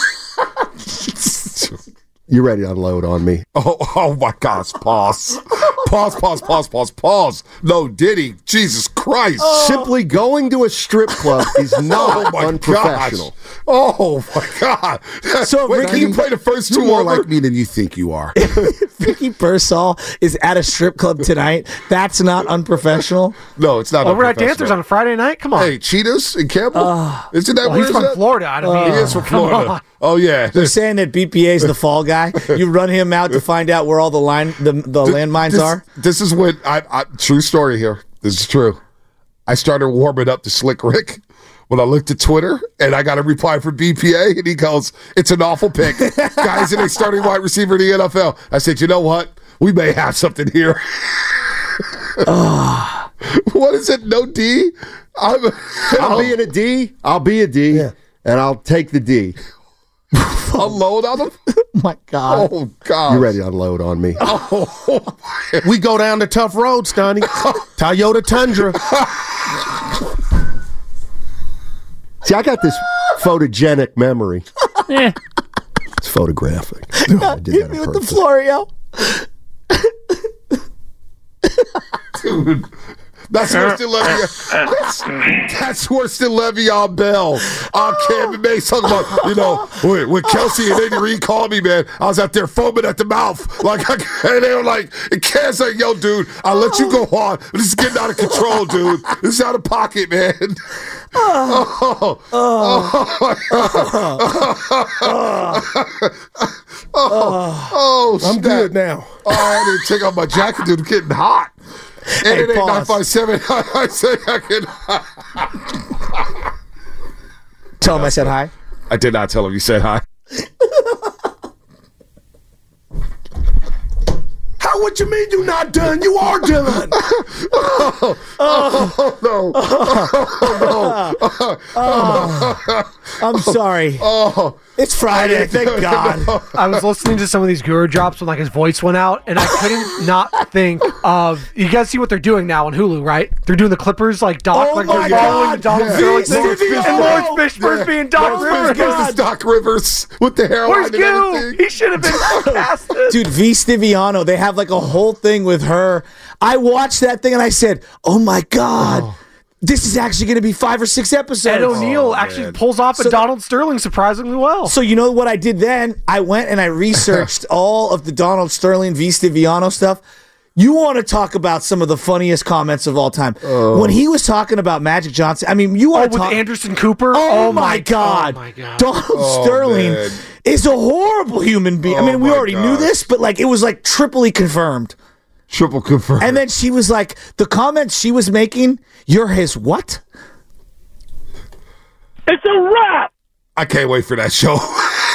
You ready to unload on me? Oh, oh my gosh! Pause. Pause. Pause. Pause. Pause. Pause. No, Diddy. Jesus Christ! Simply going to a strip club is not Oh my unprofessional. gosh. Oh my God! So, Wait, Ricky, can you play the first You're two more over? like me than you think you are. Vicky Pearsall is at a strip club tonight. That's not unprofessional. No, it's not. Over at unprofessional. Dancers on a Friday night? Come on. Hey, Cheetahs and Campbell. Isn't that Well, where he's is from that? Florida. I don't He mean, is from come Florida. on. Oh yeah. They're saying that B P A is the fall guy. You run him out to find out where all the line the, the landmines this, are. This is when I, I true story here. This is true. I started warming up to Slick Rick when I looked at Twitter and I got a reply from B P A and he goes, "It's an awful pick, guys, and a starting wide receiver in the N F L." I said, "You know what? We may have something here." What is it? No D? I'm, I'll be in a D. I'll be a D, and I'll take the D. Unload on them? My God. Oh, God. You ready to unload on me? Oh, we go down the tough road, Stoney. Toyota Tundra. See, I got this photogenic memory. Yeah. It's photographic. I did Hit that me on with the purpose. Florio. dude. That's worse than Le'Veon. That's, that's worse than Le'Veon Bell. On Cam and Mace talking about, you know, when, when Kelsey and Andy Reid called me, man, I was out there foaming at the mouth. Like, I, and they were like, and Cam's like, "Yo, dude, I'll let you go on. But this is getting out of control, dude. This is out of pocket, man." Oh, oh, oh, oh, oh, I'm snap. good now. Oh, I didn't take off my jacket, dude. It's getting hot. And Hey, it ain't pause. nine five seven. I say I can. Tell him I said hi. I did not tell him you said hi. How what you mean you not done? You are done. Oh, oh, no. Oh, no. Oh, I'm sorry. Oh, It's Friday. Thank God. I was listening to some of these guru drops when like his voice went out, and I couldn't not think of. You guys see what they're doing now on Hulu, right? They're doing the Clippers like Doc, Oh like my they're following God. Donald Yeah. Sterling, Stevie thing, and O. Lawrence Fishburne's Yeah. being Doc Lawrence Rivers. Fishburne is Doc Rivers with the hairline Where's and Goo? everything. He should have been casted. Dude, V. Stiviano, they have like a whole thing with her. I watched that thing and I said, oh my God, Oh. this is actually going to be five or six episodes. Ed O'Neill Oh, actually man. pulls off a So- Donald Sterling surprisingly well. So you know what I did then? I went and I researched all of the Donald Sterling V. Stiviano stuff. You want to talk about some of the funniest comments of all time. When he was talking about Magic Johnson, I mean, you oh, want with to talk... Anderson Cooper. Oh, my God. Oh my God. Donald Oh, Sterling man. is a horrible human being. I Oh, mean, we my already knew gosh. this, but like it was like triply confirmed. Triple confirmed. And then she was like, the comments she was making, you're his what? It's a wrap. I can't wait for that show.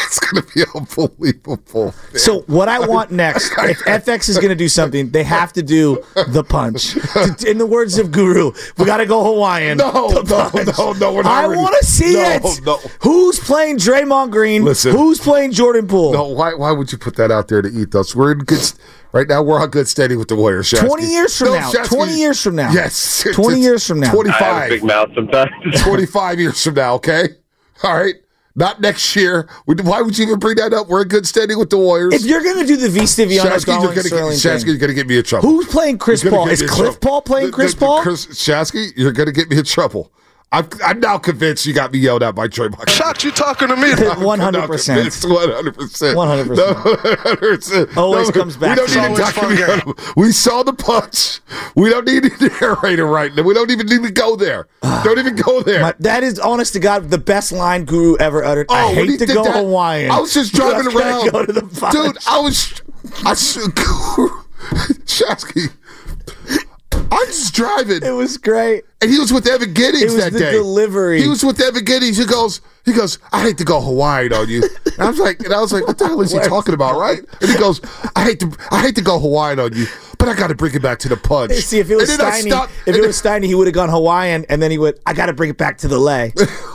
It's going to be unbelievable. So what I want next, if F X is going to do something, they have to do the punch. In the words of Guru, we got to go Hawaiian. No, no, no, no, we're not I ready. want to see No, it. no. Who's playing Draymond Green? Listen. Who's playing Jordan Poole? No, why Why would you put that out there to eat those? We're in good... st- Right now, we're on good standing with the Warriors. Shasky. twenty years from No, now. Shasky. twenty years from now. Yes. twenty years from now. twenty-five. I have a big mouth sometimes. twenty-five years from now, okay? All right? Not next year. Why would you even bring that up? We're in good standing with the Warriors. If you're going to do the V. Stiviano, Shasky, you're Garland, gonna Sterling get, Shasky, thing, you're going to get me in trouble. who's playing Chris You're gonna Paul? get Is me in Cliff trouble. Paul playing The- Chris the- Paul? Chris, Shasky, you're going to get me in trouble. I'm, I'm now convinced you got me yelled at by Draymond. Shot, you talking to me? one hundred percent. one hundred percent. one hundred percent. No, one hundred percent. Always No, comes back We don't to need that. to document. We saw the punch. We don't need the narrator right now. We don't even need to go there. Don't even go there. My- that is, honest to God, the best line Guru ever uttered. Oh, I when he hate to did go that, Hawaiian. I was just driving But I around. gotta Go to the punch. Dude, I was. I should. Shasky. I'm just driving. It was great. And he was with Evan Giddings It was that the day. delivery. He was with Evan Giddings. He goes, he goes, I hate to go Hawaiian on you. And I was like, and I was like, what the hell is he talking about, right? And he goes, I hate to, I hate to go Hawaiian on you, but I got to bring it back to the punch. See, if it was And then I Steiny, stopped- if it was Steiny, he would have gone Hawaiian, and then he would. I got to bring it back to the lay.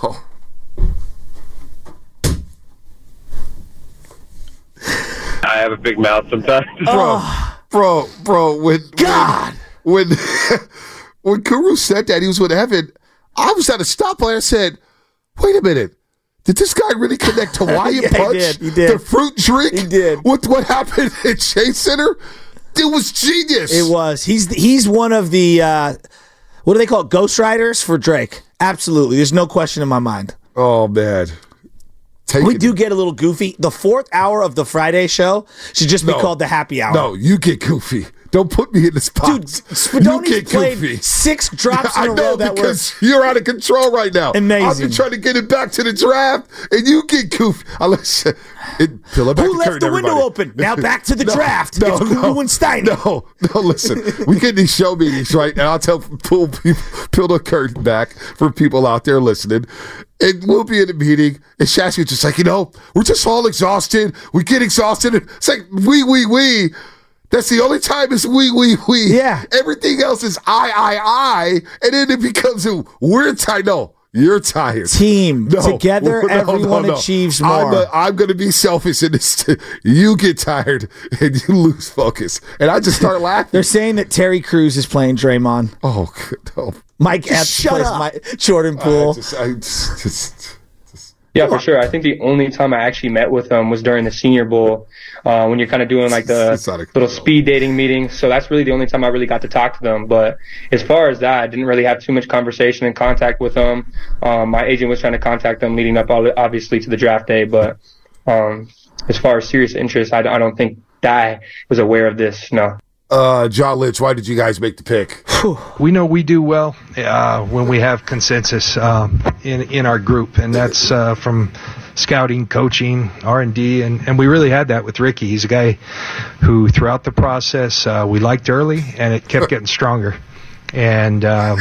I have a big mouth sometimes. bro, bro, bro. When God, when when, when Kuru said that he was with Evan, I was at a stoplight. I said, "Wait a minute, did this guy really connect Hawaiian Yeah, he punch? did, he did. The fruit drink? He did. With what happened at Chase Center? It was genius. It was. He's he's one of the uh, what do they call it? Ghost Riders for Drake. Absolutely. There's no question in my mind. Oh man. Take we it. do get a little goofy. The fourth hour of the Friday show should just be No. called the happy hour. No, you get goofy. Don't put me in the spot. Dude, Spadoni's you get played goofy. six drops in I a row know that were because you're out of control right now. Amazing. I've been trying to get it back to the draft, and you get goofy. I listen, it, peel it back Who the left curtain, the window everybody. open? Now back to the No, draft. No, It's no, Guru and Steiny. No, no, listen. We get these show meetings right now. I'll tell pull peel the curtain back for people out there listening. And we'll be in a meeting, and Shasky's just like, you know, we're just all exhausted. We get exhausted. It's like, we, we, we. That's the only time it's we, we, we. Yeah. Everything else is I, I, I. And then it becomes a, we're tired. No, you're tired. Team. Together, everyone achieves more. I'm, a, I'm going to be selfish in this. T- you get tired, and you lose focus. And I just start laughing. They're saying that Terry Crews is playing Draymond. Oh, good. Oh. Mike Epps Shut plays up. my, Jordan Poole. I just, I just, just, Yeah, for sure. I think the only time I actually met with him was during the Senior Bowl, uh, when you're kind of doing like the little speed dating meeting. So that's really the only time I really got to talk to them. But as far as that, I didn't really have too much conversation and contact with them. Um, my agent was trying to contact them leading up, obviously, to the draft day. But um, as far as serious interest, I, I don't think that I was aware of this. No. Uh, John Lynch, why did you guys make the pick? We know we do well uh, when we have consensus um, in in our group, and that's uh, from scouting, coaching, R and D, and and we really had that with Ricky. He's a guy who, throughout the process, uh, we liked early, and it kept getting stronger, and um,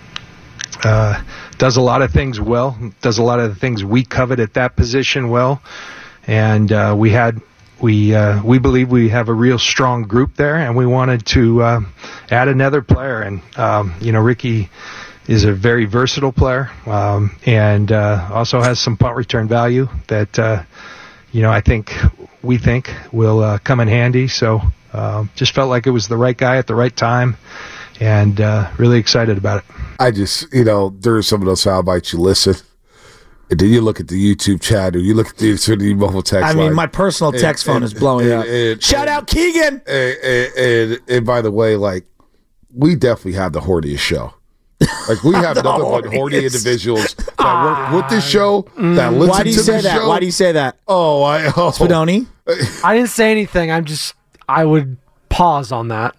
uh, does a lot of things well. Does a lot of the things we covet at that position well, and uh, we had. We uh, we believe we have a real strong group there, and we wanted to uh, add another player. And um, you know, Ricky is a very versatile player, um, and uh, also has some punt return value that uh, you know I think we think will uh, come in handy. So uh, just felt like it was the right guy at the right time, and uh, really excited about it. I just, you know, there's some of those sound bites you listen. And then you look at the YouTube chat, or you look at the, the mobile text. I mean, line. my personal And- text phone and- is blowing and- up. and- Shout out Keegan. And, and, and, and by the way, like, we definitely have the horniest show. Like, we have The nothing but horny horniest. individuals that work with this show, that listen Why do you to say this that? show. Why do you say that? Oh, I oh. Spadoni? I didn't say anything. I'm just, I would pause on that.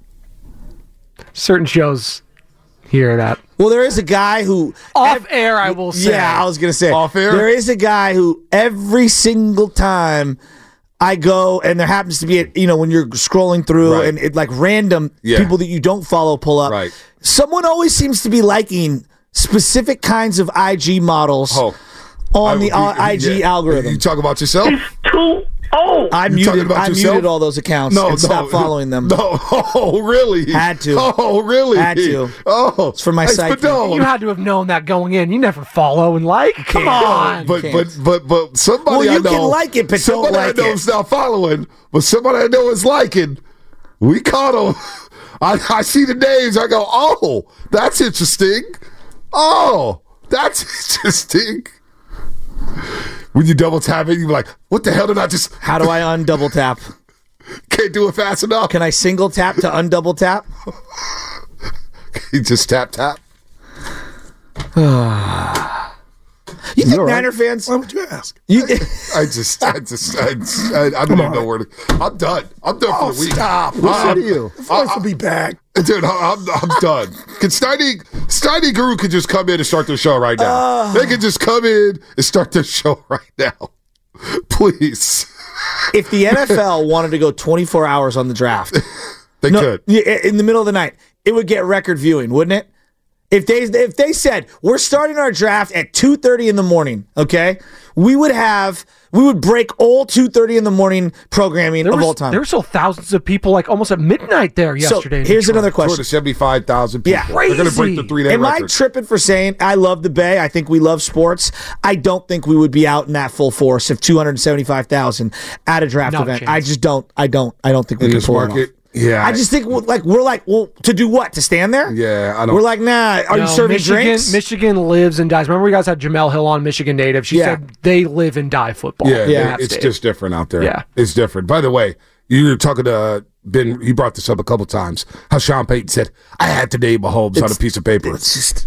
Certain shows hear that. Well, there is a guy who off air, I will say. Yeah, I was gonna say off air. There is a guy who every single time I go, and there happens to be, a, you know, when you're scrolling through Right. and it like random Yeah. people that you don't follow pull up. Right. Someone always seems to be liking specific kinds of I G models. Oh. on the uh, I G yeah. algorithm. You talk about yourself? Too old. I You muted, talking about I yourself? muted all those accounts No, and no. stopped following them. No, oh, really? Had to. Oh, really? Had to. Oh, it's for my Hey, psyche. Spadone. You had to have known that going in. You never follow and like. Come on. But but but but somebody Well, you I know can like it, but don't somebody like I know it. is not following, but somebody I know is liking. We caught him. I, I see the names. I go, oh, that's interesting. Oh, that's interesting. When you double tap it, you're like, what the hell did I just? How do I undouble tap? Can't do it fast enough. Can I single tap to undouble tap? You just tap tap. You think Niner fans? Why would you ask? You, I just, I just, I, just, I, I don't even know where to. I'm done. I'm done Oh, for the week. stop. I'm, Listen to you. I'm- The voice I- will be back. Dude, I'm, I'm done. Can Steiny, Steiny Guru could just come in and start their show right now. Uh. They could just come in and start their show right now. Please. if the N F L wanted to go twenty-four hours on the draft, they no, could. yeah, in the middle of the night, it would get record viewing, wouldn't it? If they if they said we're starting our draft at two thirty in the morning, okay, we would have we would break all two thirty in the morning programming There of was, all time. there were still thousands of people like almost at midnight there yesterday. in So here's Detroit. another question. seventy-five thousand people. Yeah, They're going to break the three-day Am record. I tripping for saying I love the Bay? I think we love sports. I don't think we would be out in that full force of two hundred seventy-five thousand at a draft No event. chance. I just don't. I don't. I don't think we In can this pull market? it off. Yeah. I just think well, like we're like well to do what to stand there? Yeah, I don't. We're like nah. Are No, you serving Michigan, drinks? Michigan lives and dies. Remember, we guys had Jamel Hill on, Michigan native. She Yeah. said they live and die football. Yeah, in yeah. that It's state. just different out there. Yeah. It's different. By the way, you were talking to uh, Ben. He brought this up a couple times. How Sean Payton said, "I had to name Mahomes on a It's- piece of paper." It's just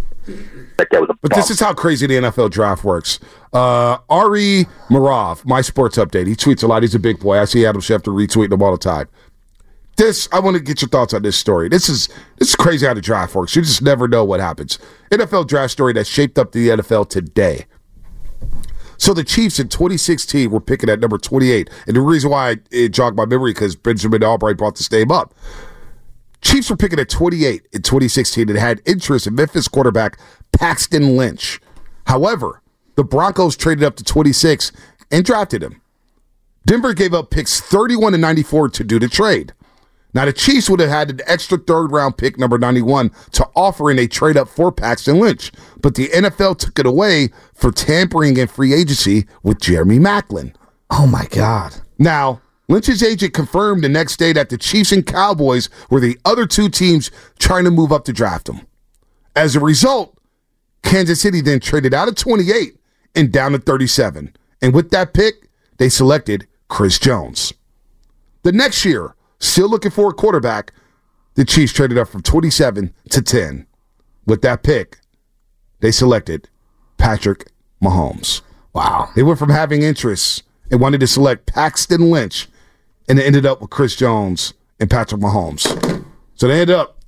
But this is how crazy the N F L draft works. Uh, Ari Marav, my sports update. He tweets a lot. He's a big boy. I see Adam Schefter retweeting him all the time. This, I want to get your thoughts on this story. This is this is crazy how the draft works. You just never know what happens. N F L draft story that shaped up the N F L today. So the Chiefs in twenty sixteen were picking at number twenty-eight. And the reason why it jogged my memory because Benjamin Albright brought this name up. Chiefs were picking at twenty-eight in twenty sixteen and had interest in Memphis quarterback Paxton Lynch. However, the Broncos traded up to twenty-six and drafted him. Denver gave up picks thirty-one and ninety-four to do the trade. Now, the Chiefs would have had an extra third-round pick, number ninety-one, to offer in a trade-up for Paxton Lynch. But the N F L took it away for tampering in free agency with Jeremy Maclin. oh my god. Now, Lynch's agent confirmed the next day that the Chiefs and Cowboys were the other two teams trying to move up to draft him. As a result, Kansas City then traded out of twenty-eight and down to thirty-seven. And with that pick, they selected Chris Jones. The next year, still looking for a quarterback, the Chiefs traded up from twenty-seven to ten. With that pick, they selected Patrick Mahomes. Wow. They went from having interest and wanted to select Paxton Lynch, and it ended up with Chris Jones and Patrick Mahomes. So they ended up,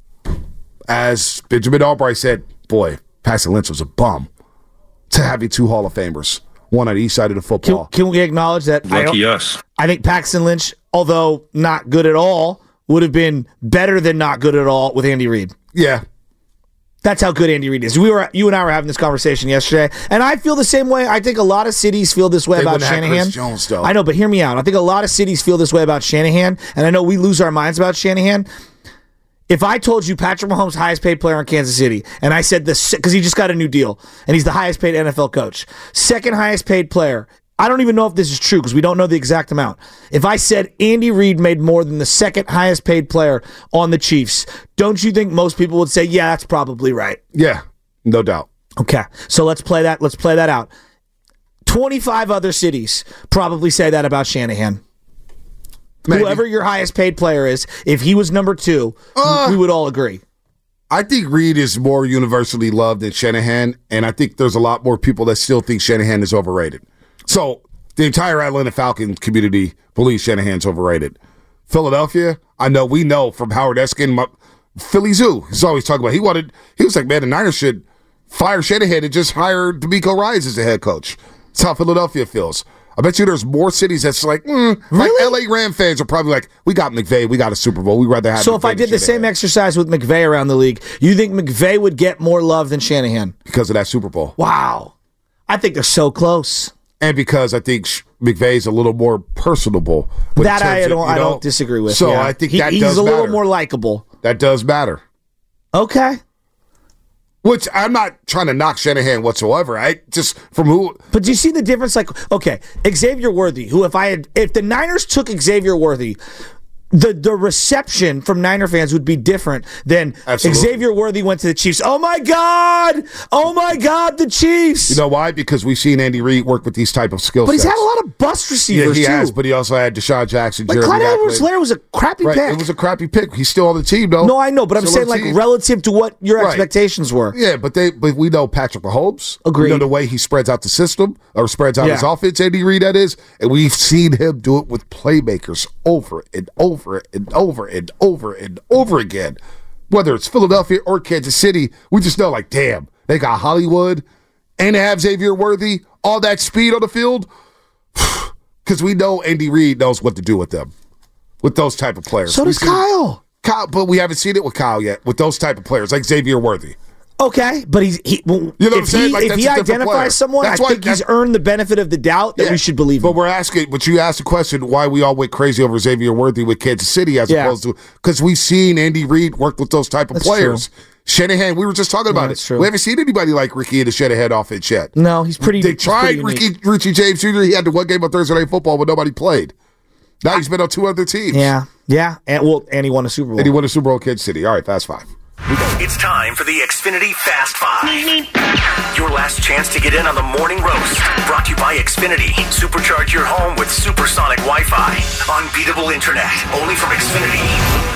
as Benjamin Albright said, boy, Paxton Lynch was a bum, to having two Hall of Famers, one on each side of the football. Can, can we acknowledge that? I Lucky don't- us. I think Paxton Lynch, although not good at all, would have been better than not good at all with Andy Reid. Yeah. That's how good Andy Reid is. We were, you and I were having this conversation yesterday, and I feel the same way. I think a lot of cities feel this way They about wouldn't have Shanahan. Chris Jones, though. I know, but hear me out. I think a lot of cities feel this way about Shanahan, and I know we lose our minds about Shanahan. If I told you Patrick Mahomes, highest paid player in Kansas City, and I said this because he just got a new deal, and he's the highest paid N F L coach, second highest paid player. I don't even know if this is true because we don't know the exact amount. If I said Andy Reid made more than the second highest paid player on the Chiefs, don't you think most people would say, yeah, that's probably right? Yeah, no doubt. Okay, so let's play that. Let's play that out. twenty-five other cities probably say that about Shanahan. Maybe. Whoever your highest paid player is, if he was number two, Uh, we would all agree. I think Reid is more universally loved than Shanahan, and I think there's a lot more people that still think Shanahan is overrated. So the entire Atlanta Falcons community believes Shanahan's overrated. Philadelphia, I know we know from Howard Eskin, my, Philly Zoo. He's always talking about. He wanted. He was like, man, the Niners should fire Shanahan and just hire DeMeco Ryans as the head coach. That's how Philadelphia feels. I bet you there's more cities that's like, mm, like L A Ram fans are probably like, we got McVay, we got a Super Bowl. We'd rather have. So McVay if I than did the Shanahan. same exercise with McVay around the league, you think McVay would get more love than Shanahan? because of that Super Bowl. Wow. I think they're so close. And because I think McVay's a little more personable. That I don't, of, I know, don't disagree with. So yeah. I think he, that he's does a little matter. more likable. That does matter. Okay. Which I'm not trying to knock Shanahan whatsoever. I just from who. But do you see the difference? Like, okay, Xavier Worthy, who if I had, if the Niners took Xavier Worthy, the the reception from Niner fans would be different than Absolutely. Xavier Worthy went to the Chiefs. Oh my God! Oh my God! The Chiefs. You know why? Because we've seen Andy Reid work with these type of skill sets. But he's sets. had a lot of bust receivers. Yeah, he too. has. But he also had Deshaun Jackson. Like Jeremy Clyde Edwards-Helaire was a crappy right. pick. It was a crappy pick. He's still on the team, though. No, I know, but I'm still saying like team. relative to what your right. expectations were. Yeah, but they but we know Patrick Mahomes. Agreed. We know the way he spreads out the system or spreads out yeah. his offense. Andy Reid, that is, and we've seen him do it with playmakers over and over and over and over and over again. Whether it's Philadelphia or Kansas City, we just know, like, damn, they got Hollywood and they have Xavier Worthy, all that speed on the field. Because we know Andy Reid knows what to do with them, with those type of players. So does Kyle. Kyle. But we haven't seen it with Kyle yet, with those type of players, like Xavier Worthy. Okay, but he's he. Well, you know what if I'm saying? He, like, if he identifies someone, that's I why, think he's earned the benefit of the doubt that yeah, we should believe But him. we're asking, but you asked the question why we all went crazy over Xavier Worthy with Kansas City as yeah. opposed to because we've seen Andy Reid work with those type of that's players. True. Shanahan, we were just talking about yeah, it. True. We haven't seen anybody like Ricky in the Shanahan offense yet. No, he's pretty. They tried pretty Ricky Richie James Junior He had the one game of Thursday Night Football, but nobody played. Now he's been on two other teams. Yeah, yeah, and well, and he won a Super Bowl. And he won a Super Bowl in Kansas City. All right, fast five. It's time for the Xfinity Fast Five. Your last chance to get in on the morning roast. Brought to you by Xfinity. Supercharge your home with supersonic Wi-Fi. Unbeatable internet. Only from Xfinity.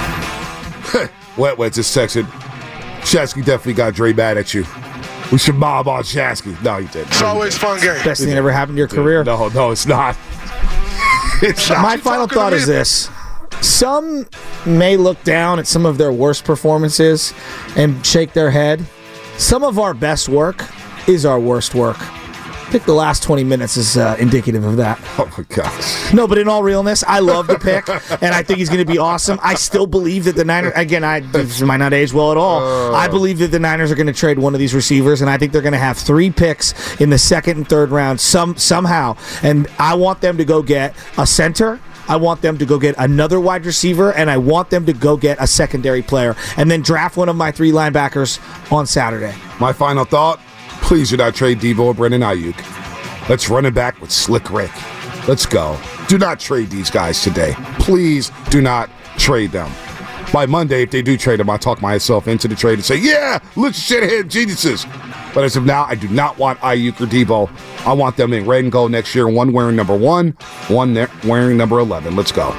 Wet Wet just texted. Shasky definitely got Dre mad at you. We should mob on Shasky. No, he didn't. It's always fun game. Best thing that ever happened to your career. No, no, it's not. It's not. My final thought is this. Some may look down at some of their worst performances and shake their head. Some of our best work is our worst work. I think the last twenty minutes is uh, indicative of that. Oh, my gosh. No, but in all realness, I love the pick, and I think he's going to be awesome. I still believe that the Niners, again, I this might not age well at all. Uh, I believe that the Niners are going to trade one of these receivers, and I think they're going to have three picks in the second and third round some somehow. And I want them to go get a center. I want them to go get another wide receiver, and I want them to go get a secondary player, and then draft one of my three linebackers on Saturday. My final thought, please do not trade Deebo or Brandon Ayuk. Let's run it back with Slick Rick. Let's go. Do not trade these guys today. Please do not trade them. By Monday, if they do trade them, I'll talk myself into the trade and say, yeah, look, Shanahan geniuses. But as of now, I do not want Ayuk or Deebo. I want them in red and gold next year, one wearing number one, one ne- wearing number eleven. Let's go.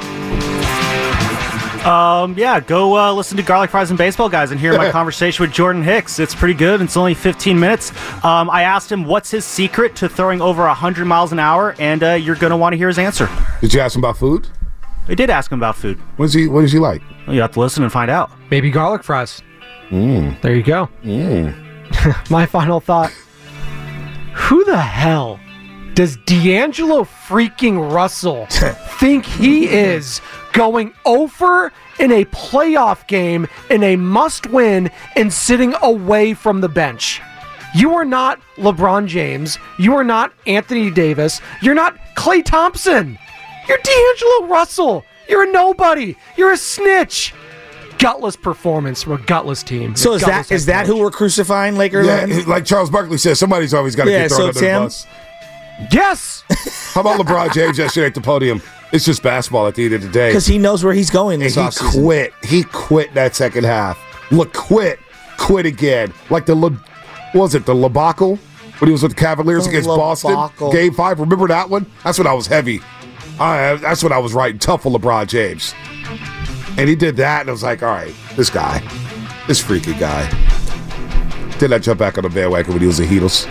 Um, yeah, go uh, listen to Garlic Fries and Baseball Guys and hear my conversation with Jordan Hicks. It's pretty good. It's only fifteen minutes. Um, I asked him what's his secret to throwing over one hundred miles an hour, and uh, you're going to want to hear his answer. Did you ask him about food? I did ask him about food. What does he, what does he like? Well, you have to listen and find out. Maybe garlic fries. Mm. There you go. Mm. My final thought. Who the hell does D'Angelo freaking Russell think he is going over in a playoff game in a must-win and sitting away from the bench? You are not LeBron James. You are not Anthony Davis. You're not Klay Thompson. You're D'Angelo Russell. You're a nobody. You're a snitch. Gutless performance from a gutless team. So is that is that who we're crucifying, Laker? Yeah, like Charles Barkley said, somebody's always got to yeah, get thrown so under Tim, the bus. Yes. How about LeBron James yesterday at the podium? It's just basketball at the end of the day. Because he knows where he's going this and he offseason. quit. He quit that second half. Look, quit. Quit again. Like the, Le, what was it, the Lebacle? When he was with the Cavaliers The against Lebacle. Boston? Game five. Remember that one? That's when I was heavy. I, that's when I was writing tough for LeBron James. And he did that, and I was like, all right, this guy, this freaky guy. Then I jumped back on the bandwagon when he was the Heatles.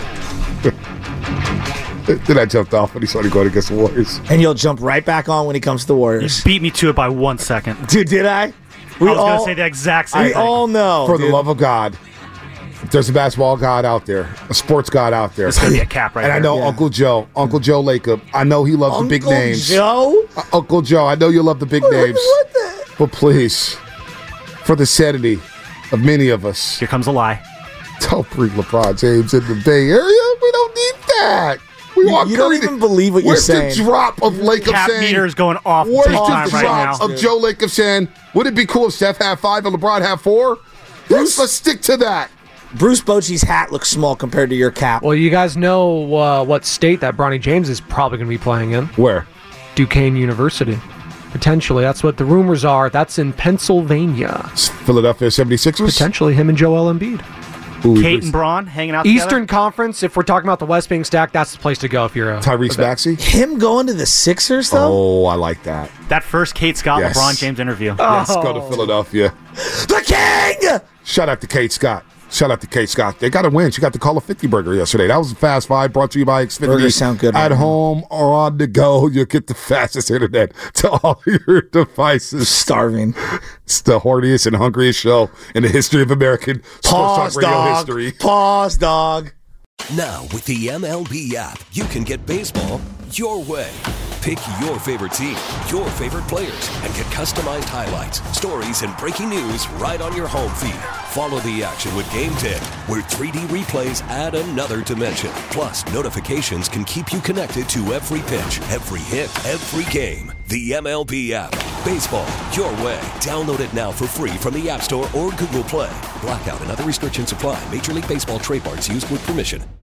Then I jumped off when he started going against the Warriors. And you'll jump right back on when he comes to the Warriors. You beat me to it by one second. Dude, did I? We I was going to say the exact same I thing. We all know. For dude. the love of God, if there's a basketball god out there, a sports god out there. It's going to be a cap right and there. And I know yeah. Uncle Joe, Uncle Joe Lacob. I know he loves Uncle the big names. Joe? Uh, Uncle Joe, I know you love the big what, names. What the? But please, for the sanity of many of us. Here comes a lie. Don't bring LeBron James in the Bay Area. We don't need that? We You, want you don't Curry to- even believe what you're Where's saying. the drop of Lake of Cap Sand? meter is going off Where's big the time right drop now. of Joe Lake of Sand? Would it be cool if Steph had five and LeBron had four? Bruce, let's stick to that. Bruce Bochy's hat looks small compared to your cap. Well, you guys know uh, what state that Bronny James is probably going to be playing in. Where? Duquesne University. Potentially. That's what the rumors are. That's in Pennsylvania. Philadelphia seventy-sixers? Potentially him and Joel Embiid. Ooh, Kate and Braun hanging out Eastern together? Conference, if we're talking about the West being stacked, that's the place to go if you're a Tyrese Maxey? Him going to the Sixers, though? Oh, I like that. That first Kate Scott Yes. LeBron James interview. Yes, go to Philadelphia. The King! Shout out to Kate Scott. Shout out to Kate Scott. They got a win. She got the Call of fifty burger yesterday. That was a Fast Five brought to you by Xfinity. Burgers sound good At right now. home or on the go, you'll get the fastest internet to all your devices. Starving. It's the horniest and hungriest show in the history of American Pause, sports talk radio dog. history. Pause, dog. Now, with the M L B app, you can get baseball your way. Pick your favorite team, your favorite players, and get customized highlights, stories, and breaking news right on your home feed. Follow the action with Game ten, where three D replays add another dimension. Plus, notifications can keep you connected to every pitch, every hit, every game. The M L B app. Baseball your way. Download it now for free from the App Store or Google Play. Blackout and other restrictions apply. Major League Baseball trademarks used with permission.